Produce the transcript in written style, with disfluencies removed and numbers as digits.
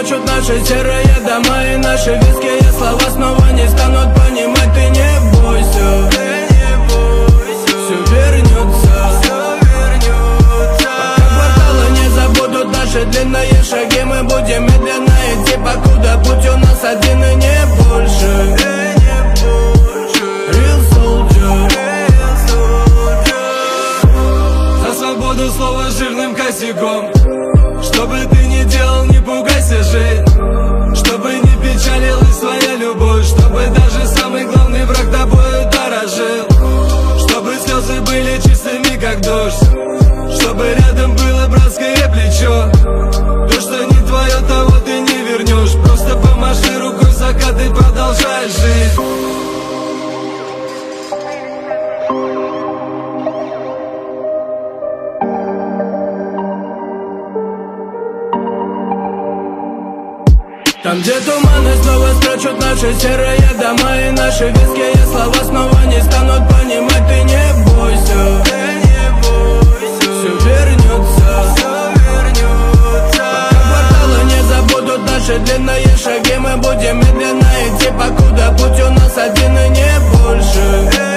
спрячут наши серые дома и наши веские слова снова не станут понимать. Ты не бойся, все вернется. Пока кварталы не забудут наши длинные шаги, мы будем медленно идти, покуда путь у нас один и не больше. Real soldier. За свободу слова жирным косяком. Что бы ты ни делал, не пугайся жить. Чтобы не печалилась твоя любовь. Чтобы даже самый главный враг тобою дорожил. Чтобы слезы были чистыми, как дождь. Чтобы рядом было братское плечо. То, что не твое, того ты не вернешь. Просто помаши рукой в закат и продолжай жить. Там, где туманы снова спрячут наши серые дома и наши веские слова снова не станут понимать. Ты не бойся, все вернется. Пока кварталы не забудут наши длинные шаги, мы будем медленно идти, покуда путь у нас один и не больше.